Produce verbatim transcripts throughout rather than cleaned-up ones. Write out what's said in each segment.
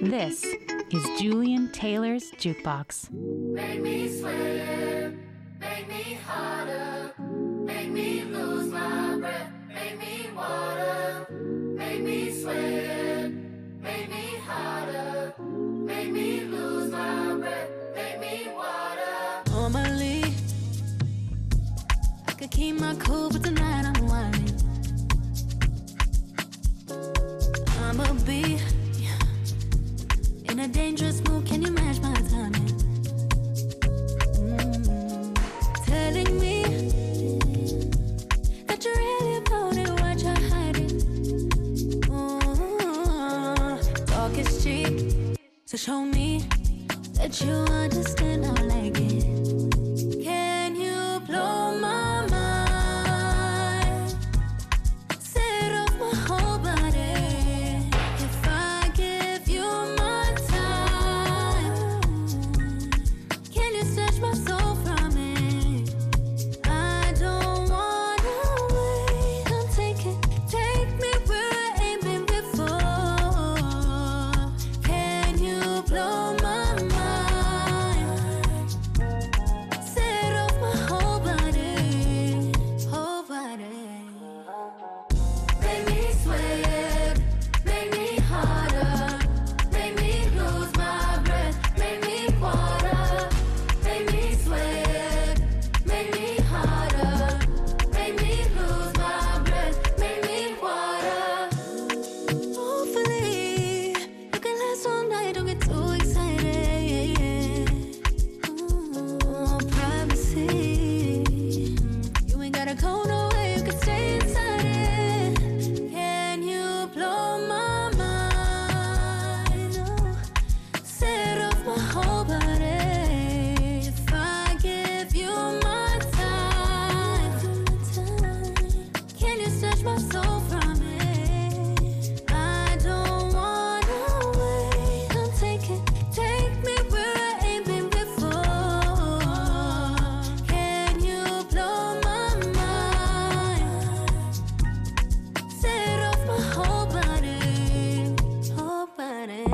This is Julian Taylor's Jukebox. Make me sweat, make me harder, make me lose my breath, make me water, make me sweat, make me harder, make me lose my breath, make me water. Normally, I could keep my cool, but tonight I'm whining. I'ma be in a dangerous mood, can you match my timing? Mm-hmm. Telling me that you're really about it, why you hiding? Mm-hmm. Talk is cheap, so show me that you understand, I like it. Can you blow my mind? Set off my whole body. If I give you my time, can you snatch my soul from me? I don't wanna wait. Come take it, take me where I ain't been before. Can you blow my mind? Set off my whole body, whole body. Make me sweat, make me harder, make me lose my breath, make me water, make me sweat, make me harder, make me lose my breath, make me water. Hopefully, you can last all night, don't get too excited. Oh, privacy. You ain't gotta go nowhere, you can stay inside it. Can you blow my mind? Oh, set off my whole body. If I give you my time, can you snatch my soul from me? I don't wanna wait. Come take it, take me where I ain't been before. Can you blow my mind? Set off my whole body, whole body.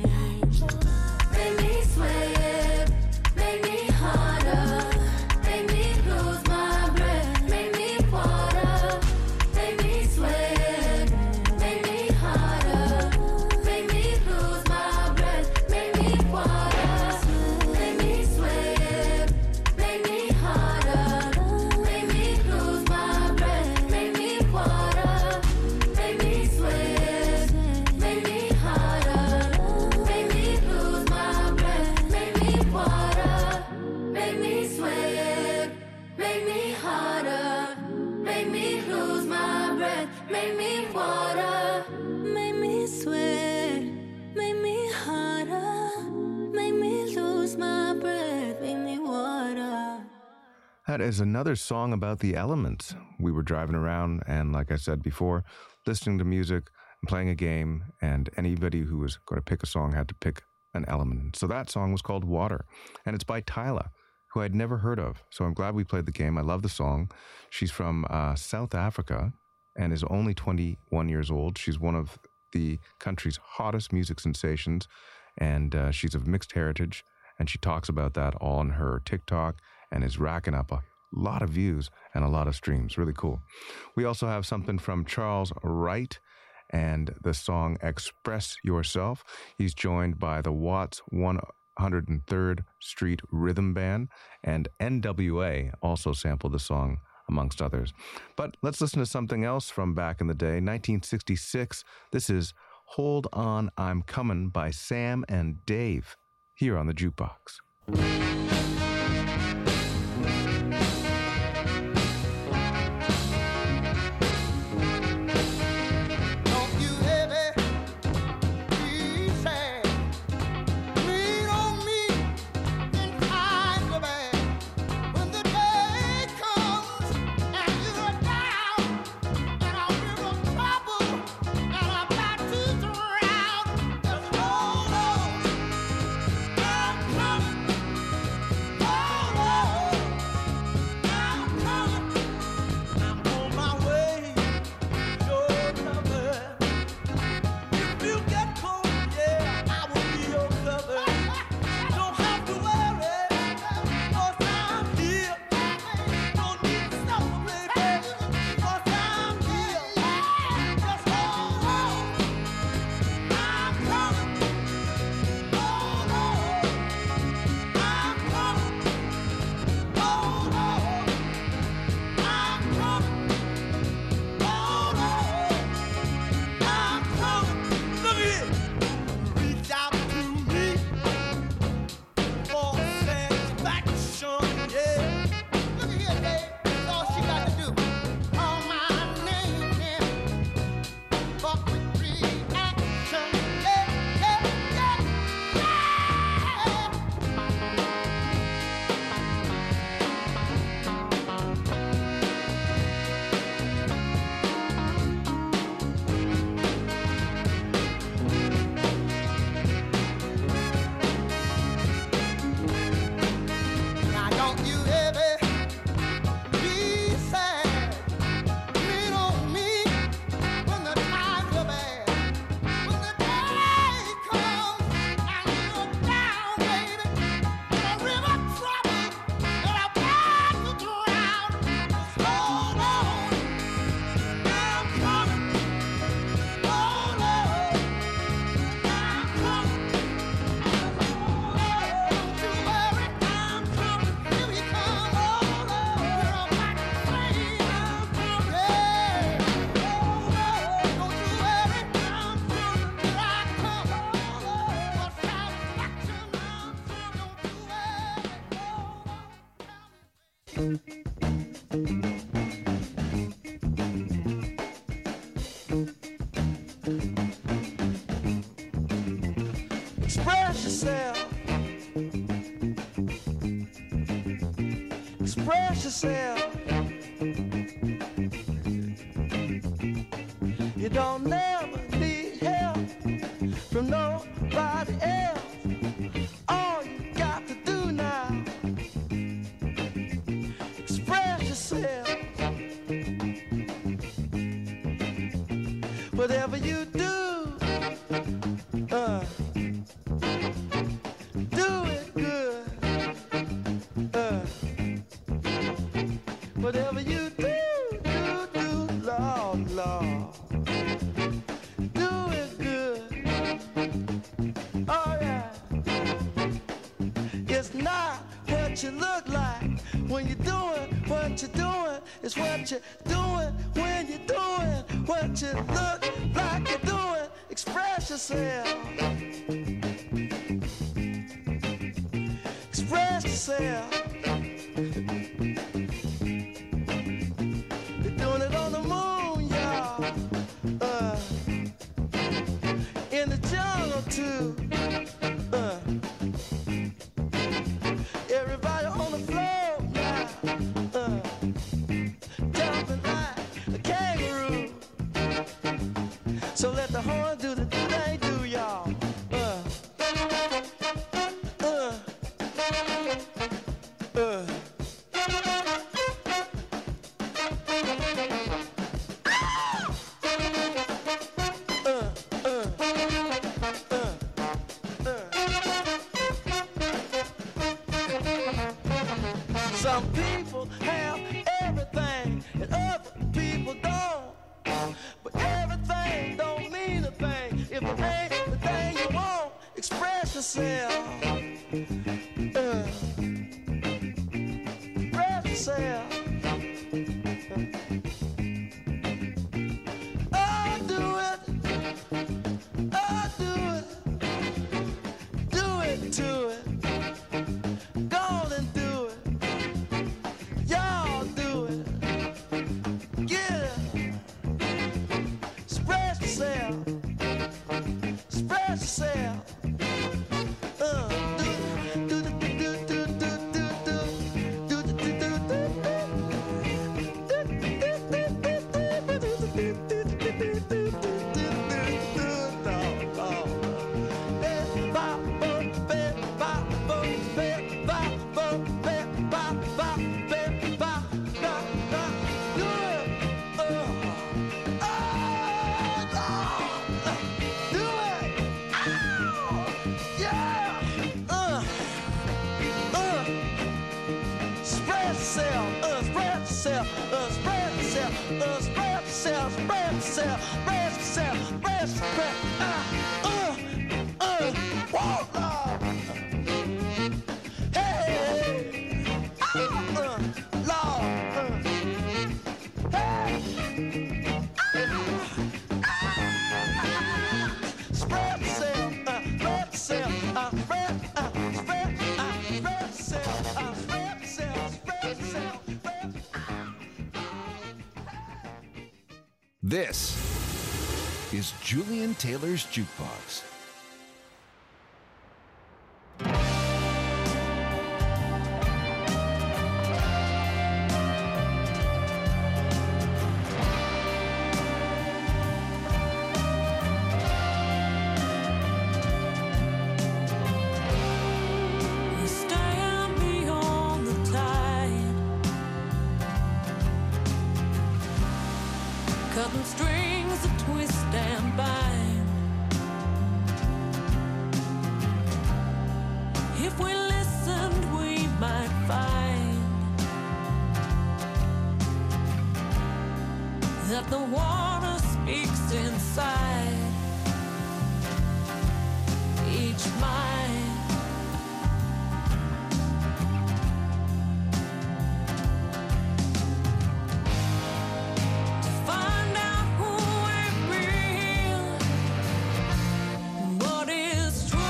Make me sweat, make me harder, make me lose my breath, make me water, make me sweat, make me harder, make me lose my breath, make me water, make me sweat, make me harder, make me lose my breath, make me water, make me sweat, make me harder, make me lose my breath, make me water, make me sweat, make me harder, make me lose my breath, make me water. Make me sweat, make me harder, make me lose my breath, make me water. That is another song about the elements. We were driving around and, like I said before, listening to music and playing a game, and anybody who was going to pick a song had to pick an element. So that song was called Water, and it's by Tyla, who I'd never heard of. So I'm glad we played the game. I love the song. She's from uh, South Africa and is only twenty-one years old. She's one of the country's hottest music sensations, and uh, she's of mixed heritage, and she talks about that all on her TikTok and is racking up a lot of views and a lot of streams. Really cool. We also have something from Charles Wright and the song Express Yourself. He's joined by the Watts one hundred third Street Rhythm Band, and N W A also sampled the song, amongst others. But let's listen to something else from back in the day, nineteen sixty-six. This is Hold On, I'm Comin' by Sam and Dave, here on the Jukebox. Don't you ever be sad. Lean on me in times of bad. When the day comes and you're down and I'm in trouble and I'm about to drown, just hold on. I'm coming. Express yourself. Express yourself. You don't never need help from nobody else. All you got to do now, express yourself. Whatever you do, uh, do it good. Uh, whatever you do, do, do, Lord, Lord. Do it good. Oh yeah. It's not what you look like when you're doing what you're doing. It's what you're doing when you're doing what you look like you're doing. Express yourself. Express yourself. You're doing it on the moon, y'all. Uh, in the jungle too. Uh, everybody on the floor now. Uh, jumping like a kangaroo. So let the horn do the do they do, y'all. Uh, uh, uh. Some people have everything and other people don't. But everything don't mean a thing if it ain't the thing you want. Express yourself. Uh, express yourself. Oh, do it. Oh, do it. Do it to it. Go on and do it. Y'all do it. Get it. Express yourself. Express yourself. Uh, do do do do do do do do do do do yourself, uh, spread yourself, uh, spread yourself, uh, spread yourself, spread yourself, spread yourself, spread yourself, uh, uh, uh, whoa, Lord. Hey, uh, uh, Lord, uh, hey, uh, uh, spread yourself, uh, spread yourself, uh, spread, uh, spread, uh, spread yourself, uh, spread yourself, spread yourself, spread. This is Julian Taylor's Jukebox. You stand beyond the tide, cutting strings that twist and bind. If we listened, we might find that the water speaks inside each mind. To find out who ain't real, what is true.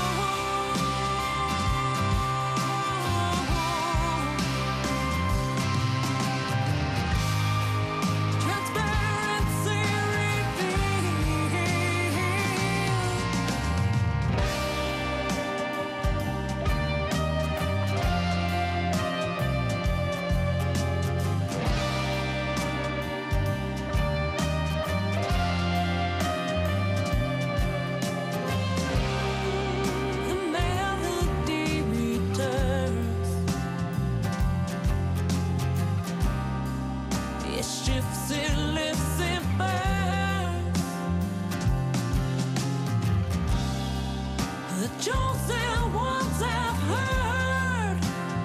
the jokes that once I've heard,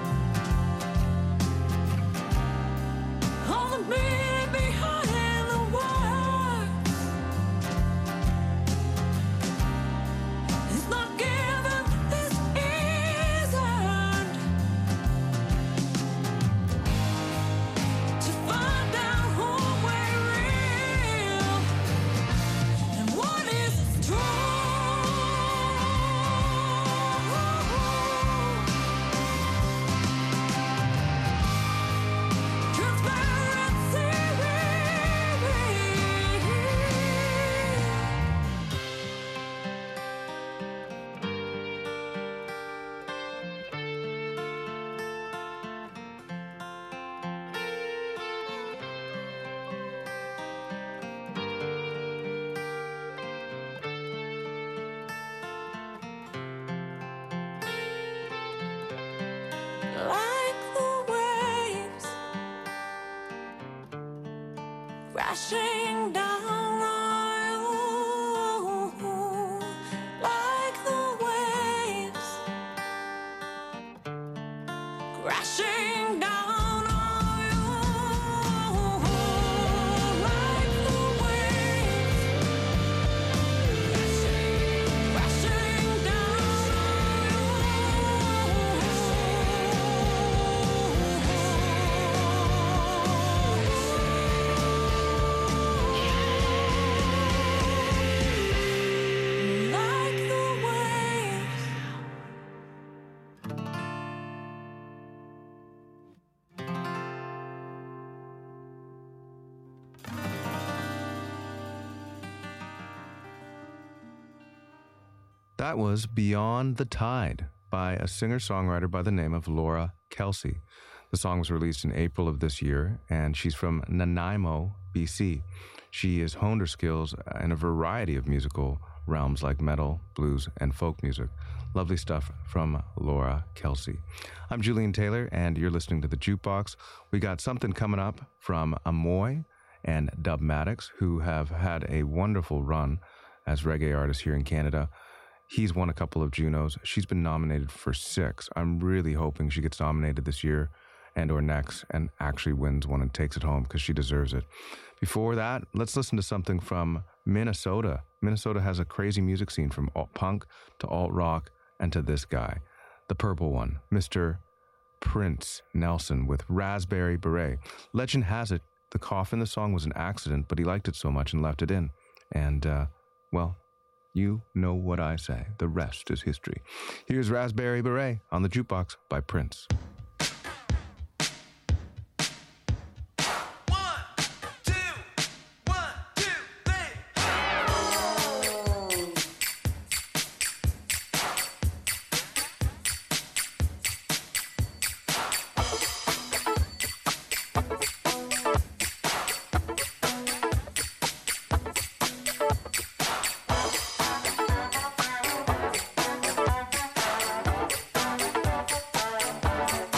all the meaning behind the words. It's not given, this is earned. To find out who we're real and what is true. Like the waves crashing down on you, like the waves crashing down on you, like the waves crashing, crashing down like the waves. That was Beyond the Tide by a singer-songwriter by the name of Laura Kelsey. The song was released in April of this year, and she's from Nanaimo, B C. She has honed her skills in a variety of musical realms like metal, blues, and folk music. Lovely stuff from Laura Kelsey. I'm Julian Taylor, and you're listening to The Jukebox. We got something coming up from Amoy and Dubmatix, who have had a wonderful run as reggae artists here in Canada. He's won a couple of Junos. She's been nominated for six. I'm really hoping she gets nominated this year and or next and actually wins one and takes it home because she deserves it. Before that, let's listen to something from Minnesota. Minnesota has a crazy music scene from alt punk to alt rock and to this guy, the purple one, Mister Prince Nelson with Raspberry Beret. Legend has it the cough in the song was an accident, but he liked it so much and left it in. And, uh, well, you know what I say. The rest is history. Here's Raspberry Beret on the Jukebox by Prince. Bye.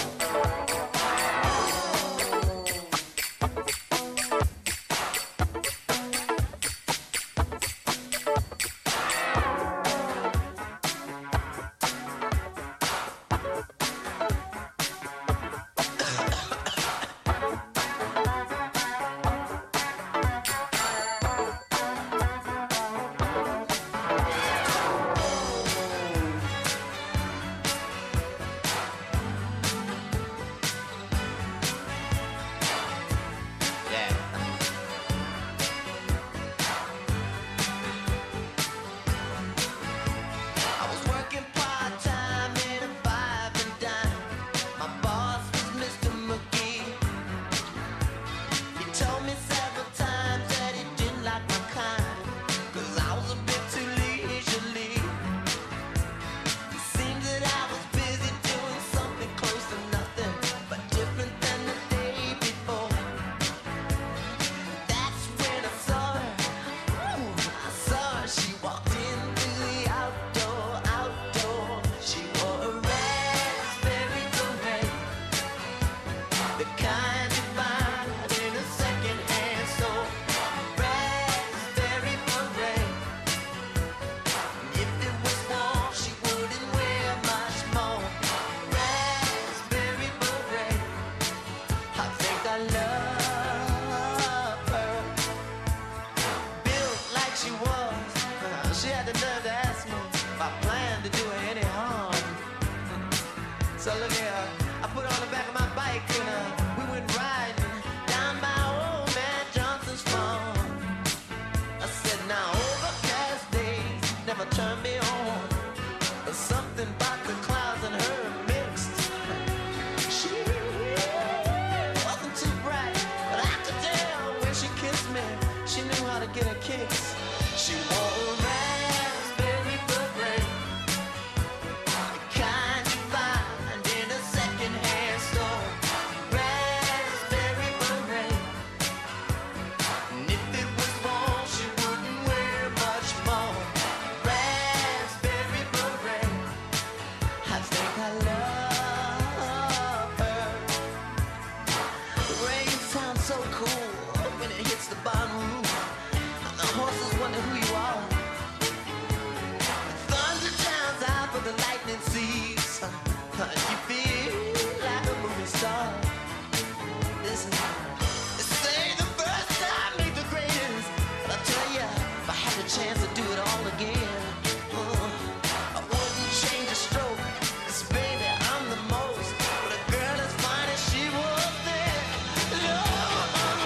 So look here, I put on the back of my bike and uh, we went riding down by old man Johnson's farm. I said, now overcast days never turn me on. There's something about the clouds and her mixed. She wasn't too bright, but I could tell when she kissed me, she knew how to get her kicks. She wore raspberry beret, the kind you find in a second-hand store. Raspberry beret, and if it was warm, she wouldn't wear much more. Raspberry beret, I think I love her. The rain sounds so cool when it hits the barn roof, and the horses wonder who you are. The thunder drowns out, but the lightning sees. You feel like a movie star. Listen, they say the first time ain't the greatest, but I tell ya, if I had the chance to do it all again, uh, I wouldn't change a stroke. 'Cause baby, I'm the most. But a girl as fine as she was then, Lord,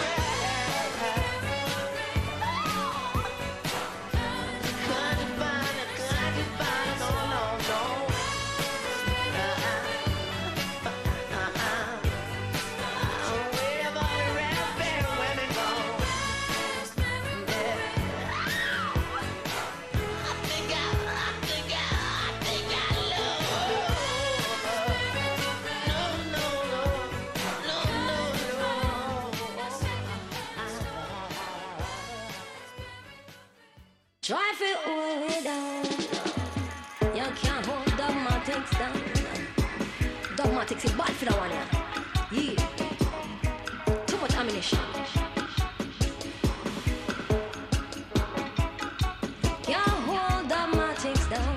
can't you find it? Can't you find it? No, no, no. Uh-uh. Uh-uh. Where have all the raspberry women gone? Yeah. I think I, I think I, I think I love her. No, no, no, no, no, no. Try to hold it down. You can't hold dogmatics down. Dogmatics is bad for that one, yeah. Yeah. Too much ammunition. Can't hold dogmatics down.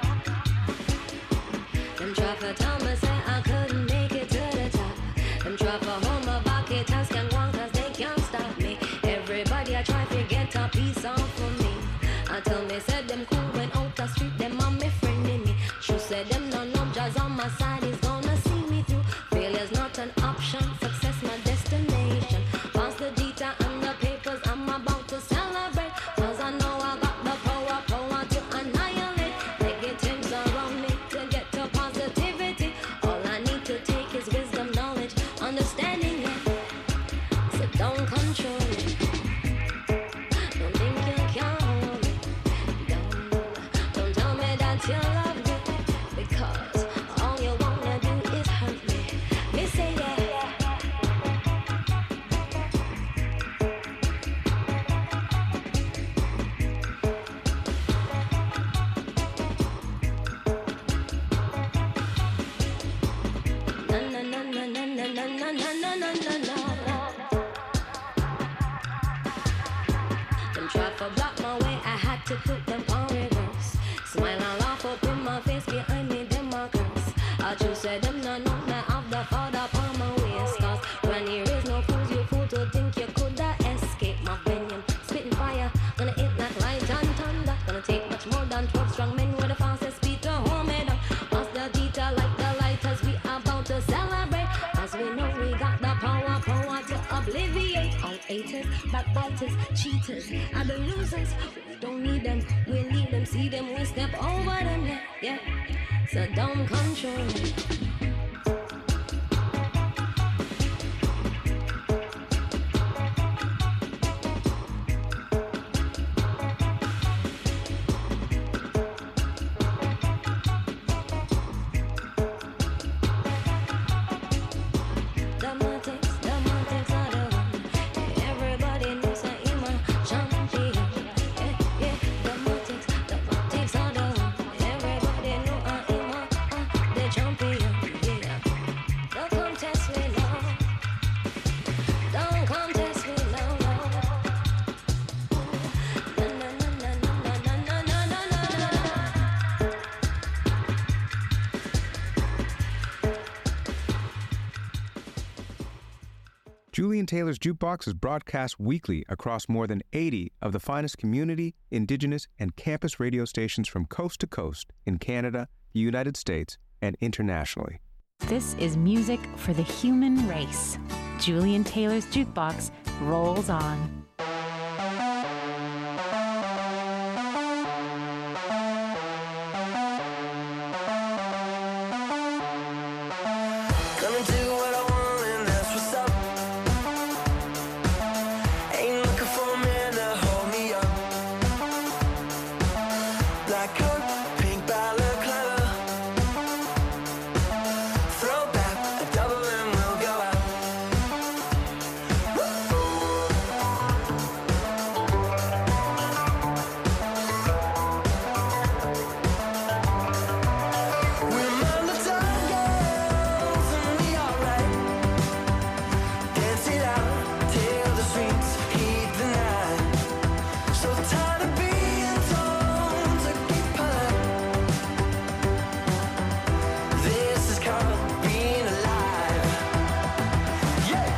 Them try for tell me say I couldn't make it to the top. Them try for hold my bucket and can one cause they can't stop me. Everybody I try to get a piece off of me. I tell me said them cool when out the street, them on me friend in me. She said them no no jazz on my side is gonna see me through. Failure's not an option, success my destination. Pass the data and the papers, I'm about to celebrate. Cause I know I got the power, power to annihilate negatives around me to get to positivity. All I need to take is wisdom, knowledge, understanding it. So don't control it. Don't think you can hold me. Don't, don't tell me that you love me, because all you wanna do is hurt me. Me say yeah. Na na na na na na na na na na na na na. Them try to block my way, I had to put them on reverse. Smile and laugh up in my face, behind me them a curse. I just said them no no, me have the father upon my waist. Cause when you raise no fools, you fool to think you coulda escape my venom. Spitting fire, gonna hit like light and thunder. Gonna take much more than twelve strong men with the fastest speed to hold me down. Pass the detail like the lighters, we about to celebrate. Cause we know we got the power, power to obliviate all haters, backbiters, cheaters, and the losers. We don't need them, we leave them, see them, we step over them, yeah, yeah. So don't control me. Dogmatics, dogmatics are the one. Everybody knows I am a champion. Yeah, yeah. Dogmatics, dogmatics are the one. Everybody know I am a, uh, the champion. Yeah. Don't come test me now. Don't come test me now. Na na na na na na na na na na na. Julian Taylor's Jukebox is broadcast weekly across more than eighty of the finest community, indigenous, and campus radio stations from coast to coast in Canada, the United States, and internationally. This is music for the human race. Julian Taylor's Jukebox rolls on. Gonna do what I want and that's what's up. Ain't looking for a man to hold me up. Black coat, pink balaclava. Throw back a double and we'll go out. We're Molotov girls and we alright. Dance it out till the streets heat the night. So tired of being told to keep polite. This is called being alive. Yeah.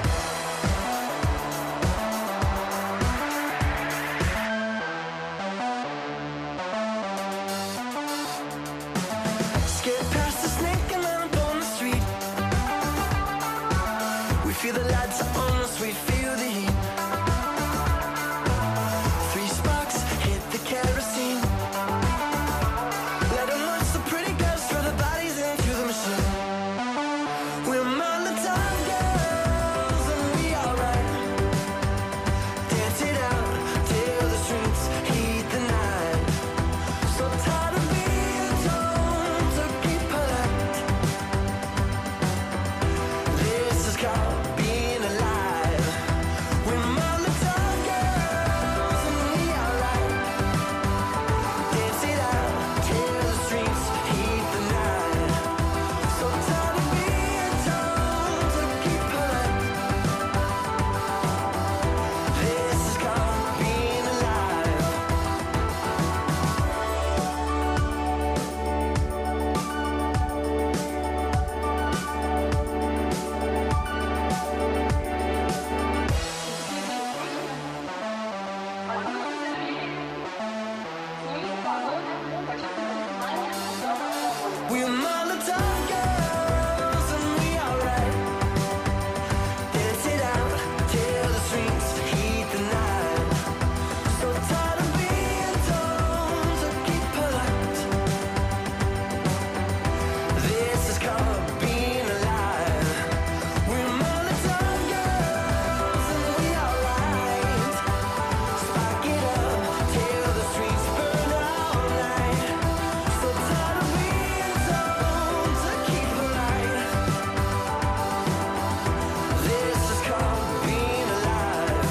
Skip past the snake and lamp on the street. We feel the lights on us, we feel the heat. Three sparks hit the kerosene. Let them watch the pretty girls throw the bodies into the machine. We're Molotov girls and we alright. Dance it out till the streets heat the night. So tired of being told to keep polite. This is called being alive. We're Molotov girls and we alright. Dance it out till the streets heat the night. So tired of being told to keep polite. This is called being alive. We're Molotov girls and we alright. Dance it out till the streets heat the night. So tired of being told to keep polite. This is called being alive. We're Molotov girls and we alright. Spark it up till the streets burn all night. So tired of being told to keep polite. This is called being alive.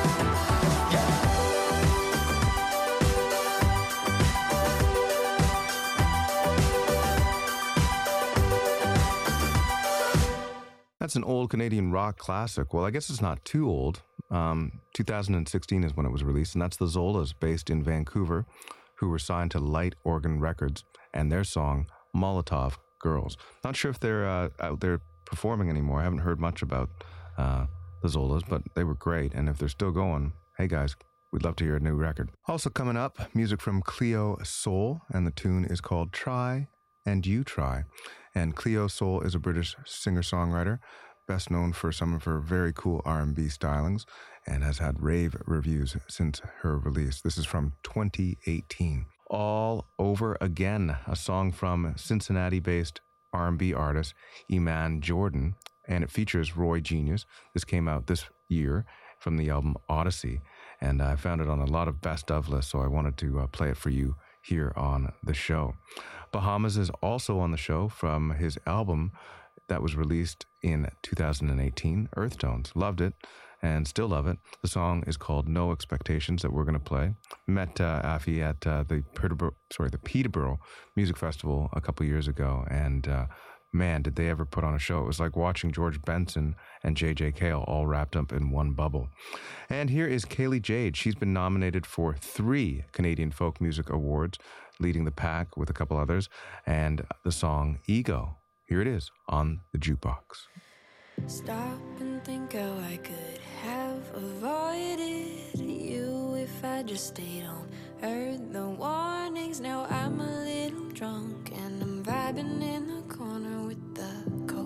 That's an old Canadian rock classic. Well, I guess it's not too old. Um, two thousand sixteen is when it was released, and that's the Zolas, based in Vancouver, who were signed to Light Organ Records, and their song Molotov Girls. Not sure if they're uh, out there performing anymore. I haven't heard much about uh, the Zolas, but they were great. And if they're still going, hey guys, we'd love to hear a new record. Also coming up, music from Cleo Sol, and the tune is called Try and You Try. And Cleo Sol is a British singer-songwriter, best known for some of her very cool R and B stylings, and has had rave reviews since her release. This is from twenty eighteen. All Over Again, a song from Cincinnati-based R and B artist Iman Jordan, and it features Roy Genius. This came out this year from the album Odyssey, and I found it on a lot of best of lists, so I wanted to uh, play it for you here on the show. Bahamas is also on the show from his album that was released in two thousand eighteen, Earth Tones. Loved it and still love it. The song is called No Expectations that we're going to play. Met uh, Afi at uh, the Peterborough, sorry, the Peterborough Music Festival a couple years ago, and uh, man, did they ever put on a show. It was like watching George Benson and J J Cale all wrapped up in one bubble. And here is Kaylee Jade. She's been nominated for three Canadian Folk Music Awards, leading the pack with a couple others, and the song Ego. Here it is on the Jukebox. Stop and think how I could have avoided you if I just stayed home. Heard the warnings, now I'm a little drunk and I'm vibing in the corner with the cold.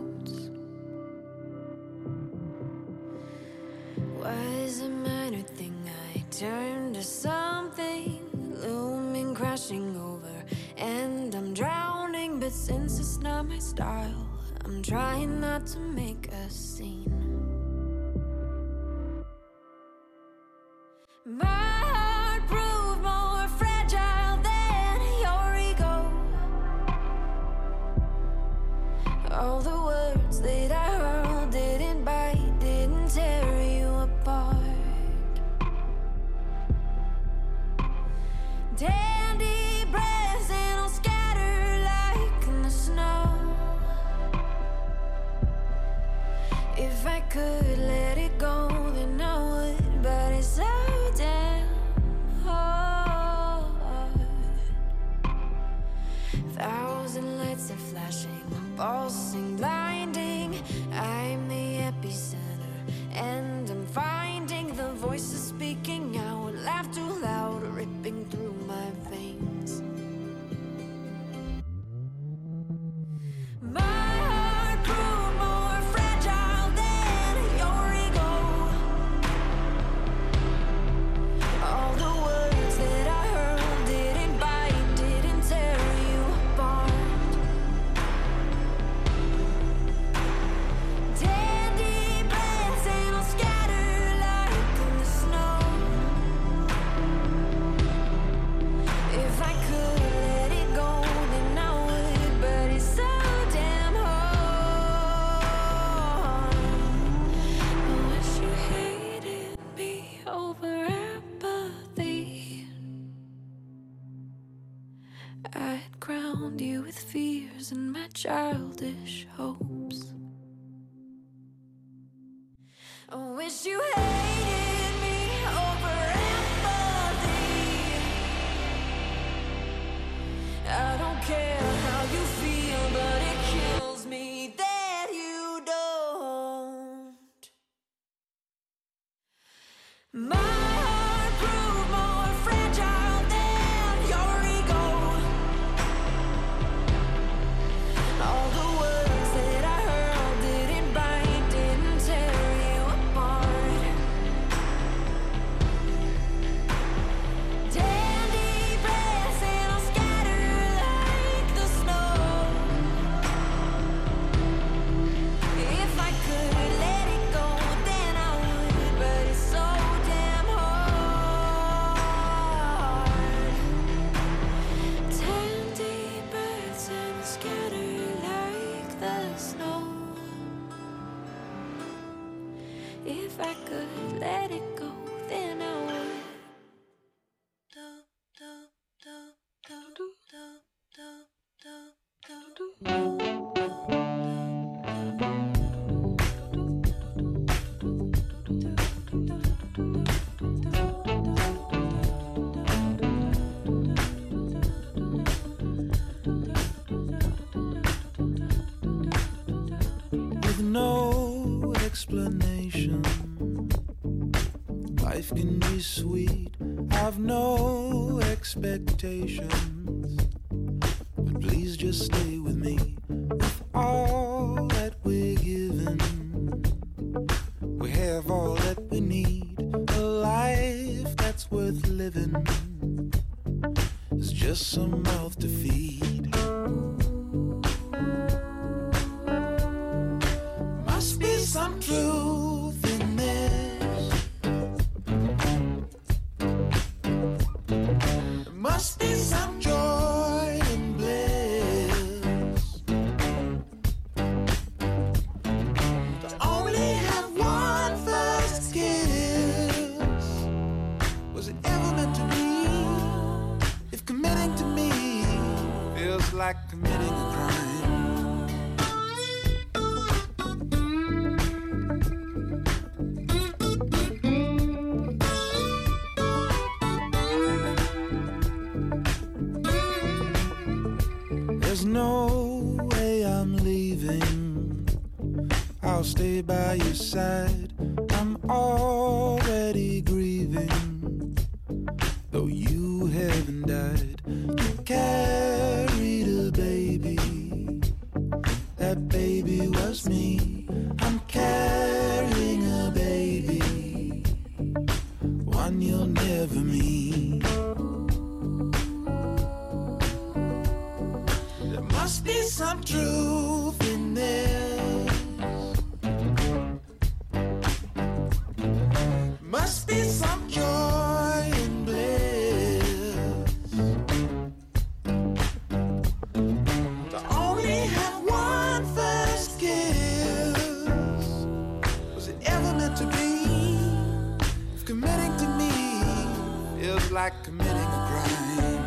since it's not my style, I'm trying not to make a scene. My heart proved more fragile than your ego. All the words that I hurled didn't bite, didn't tear you apart. Ten deep breaths and I'll scatter like in the snow. If I could let it go, then I would, but it's so damn hard. Thousand lights are flashing, pulsing, blinding. I'm the epicenter, and I'm finding the voices speaking out, laugh too loud, ripping through my veins. My heart grew more fragile than your ego. All the words that I heard didn't bite, didn't tear you apart. Ten deep breaths and I'll scatter like in the snow. If I could let it go, then I would, but it's so damn hard. I wish you hated me over empathy. I'd crowned you with fears and my childish hopes. I wish you hated me over empathy. I don't care how you feel, but it kills me that you don't. My heart grew more fragile than your ego. All the words that I heard didn't bite, didn't tear you apart. Ten deep breaths and I'll scatter like the snow. If I could let it go, then I would, but it's so damn hard. Ten deep breaths and I'll scatter like the snow. If I could let it go, then I would. With no explanation, life can be sweet. I've no expectations, but please just stay with me. With all that we're given, we have all that we need. A life that's worth living is just some mouth to feed. Must be some truth in this. There must be some joy and bliss. To only have one first kiss. Was it ever meant to be? If committing to me feels like committing a crime. There's no way I'm leaving. I'll stay by your side. I'm already grieving, though you haven't died. You carried a baby. That baby was me. I'm carrying a baby, one you'll never meet. There must be some truth in this. Must be some joy and bliss to only have one first kiss. Was it ever meant to be? If committing to me feels like committing a crime.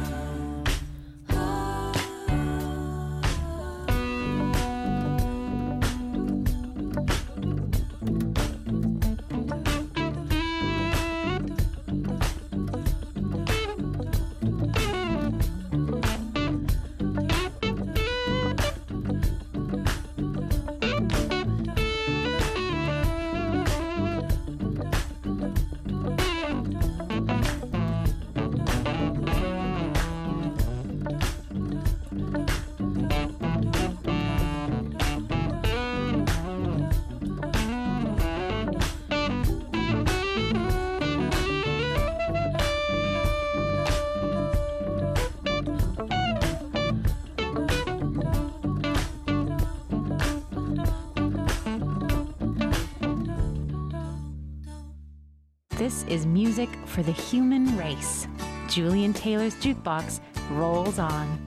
This is music for the human race. Julian Taylor's Jukebox rolls on.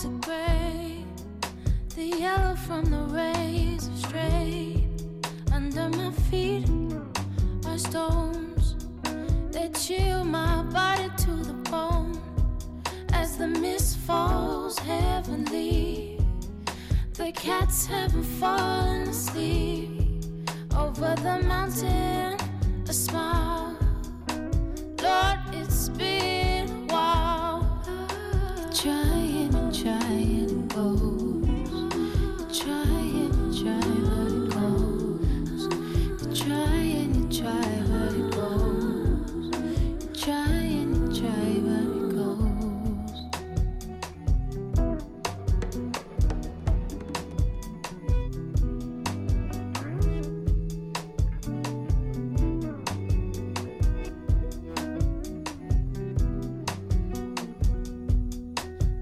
From the razor straight under Under my feet are stones that chill my body to the bone. As the mist falls heavenly, the cats haven't fallen asleep. Over the mountain, a smile. Lord, it's been a while. You're trying and trying and goes. You're trying and trying, but it goes. You're trying and trying, but it goes. You're trying and trying, but it goes.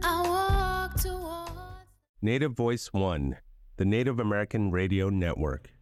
Native Voice One, the Native American Radio Network.